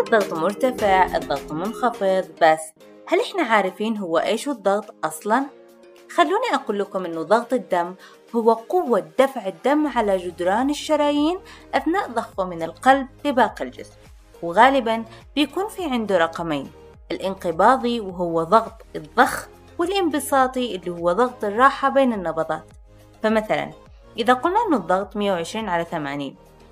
الضغط مرتفع، الضغط منخفض. بس هل إحنا عارفين هو إيش الضغط أصلاً؟ خلوني أقول لكم إنه ضغط الدم هو قوة دفع الدم على جدران الشرايين أثناء ضخه من القلب لباقي الجسم، وغالباً بيكون في عنده رقمين: الانقباضي وهو ضغط الضخ، والانبساطي اللي هو ضغط الراحة بين النبضات. فمثلاً إذا قلنا إنه الضغط 120/80،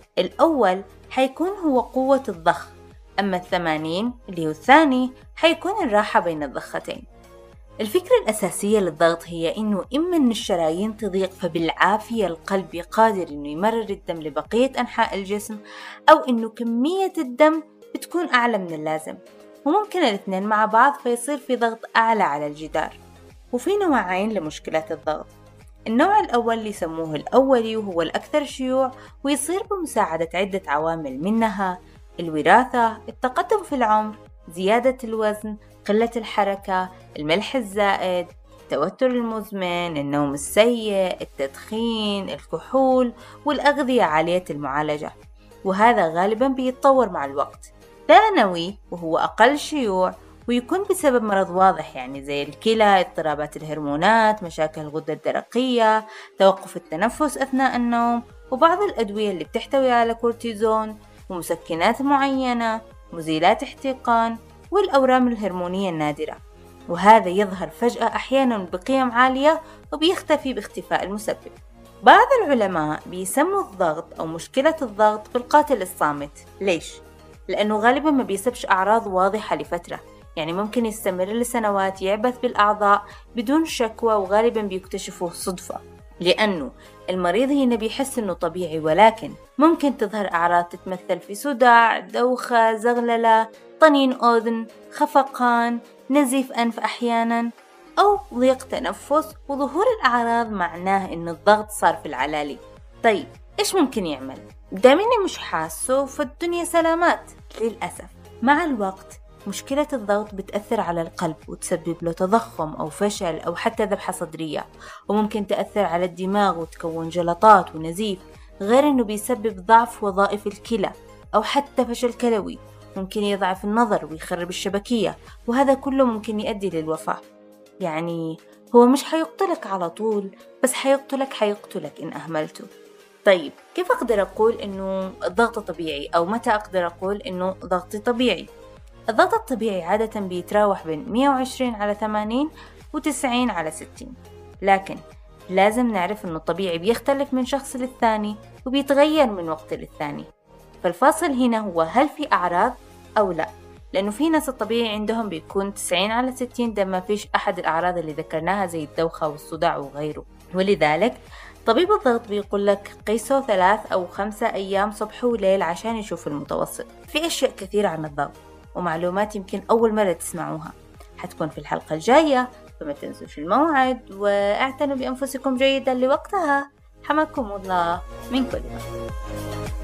الأول حيكون هو قوة الضخ، أما 80 اللي هو الثاني حيكون الراحة بين الضختين. الفكرة الأساسية للضغط هي إنه إما إن الشرايين تضيق فبالعافية القلب قادر إنه يمرر الدم لبقية أنحاء الجسم، أو إنه كمية الدم بتكون أعلى من اللازم، وممكن الاثنين مع بعض فيصير في ضغط أعلى على الجدار. وفي نوعين لمشكلة الضغط: النوع الأول اللي يسموه الأولي وهو الأكثر شيوع، ويصير بمساعدة عدة عوامل، منها الوراثة، التقدم في العمر، زيادة الوزن، قلة الحركة، الملح الزائد، التوتر المزمن، النوم السيء، التدخين، الكحول، والأغذية عالية المعالجة. وهذا غالباً بيتطور مع الوقت. ثانوي وهو أقل شيوع، ويكون بسبب مرض واضح يعني زي الكلى، اضطرابات الهرمونات، مشاكل الغدة الدرقية، توقف التنفس أثناء النوم، وبعض الأدوية اللي بتحتوي على كورتيزون، ومسكنات معينة، مزيلات احتقان، والأورام الهرمونية النادرة. وهذا يظهر فجأة أحيانا بقيم عالية وبيختفي باختفاء المسبب. بعض العلماء بيسموا الضغط أو مشكلة الضغط بالقاتل الصامت. ليش؟ لأنه غالبا ما بيسبش أعراض واضحة لفترة، يعني ممكن يستمر لسنوات يعبث بالأعضاء بدون شكوى، وغالبا بيكتشفوه صدفة، لأنه المريض هنا بيحس أنه طبيعي، ولكن ممكن تظهر أعراض تتمثل في صداع، دوخة، زغللة، طنين أذن، خفقان، نزيف أنف أحيانا، أو ضيق تنفس. وظهور الأعراض معناه أن الضغط صار في العلالي. طيب إيش ممكن يعمل؟ دامني مش حاسه فالدنيا سلامات. للأسف مع الوقت مشكلة الضغط بتأثر على القلب وتسبب له تضخم أو فشل أو حتى ذبحة صدرية، وممكن تأثر على الدماغ وتكون جلطات ونزيف، غير أنه بيسبب ضعف وظائف الكلى أو حتى فشل كلوي. ممكن يضعف النظر ويخرب الشبكية، وهذا كله ممكن يؤدي للوفاة. يعني هو مش حيقتلك على طول، بس حيقتلك إن أهملته. طيب كيف أقدر أقول إنه الضغط طبيعي، أو متى أقدر أقول إنه ضغطي طبيعي؟ الضغط الطبيعي عادة بيتراوح بين 120/80 و90/60، لكن لازم نعرف إنه الطبيعي بيختلف من شخص للثاني وبيتغير من وقت للثاني. فالفاصل هنا هو هل في أعراض أو لا، لأنه في ناس الطبيعي عندهم بيكون 90/60 ده ما فيش أحد الأعراض اللي ذكرناها زي الدوخة والصداع وغيره. ولذلك طبيب الضغط بيقول لك قيسه 3 أو 5 أيام صبح وليل عشان يشوف المتوسط. في أشياء كثيرة عن الضغط ومعلومات يمكن أول مرة تسمعوها حتكون في الحلقة الجاية، فما تنسوش الموعد واعتنوا بأنفسكم جيدا لوقتها. حماكم الله من كل ما.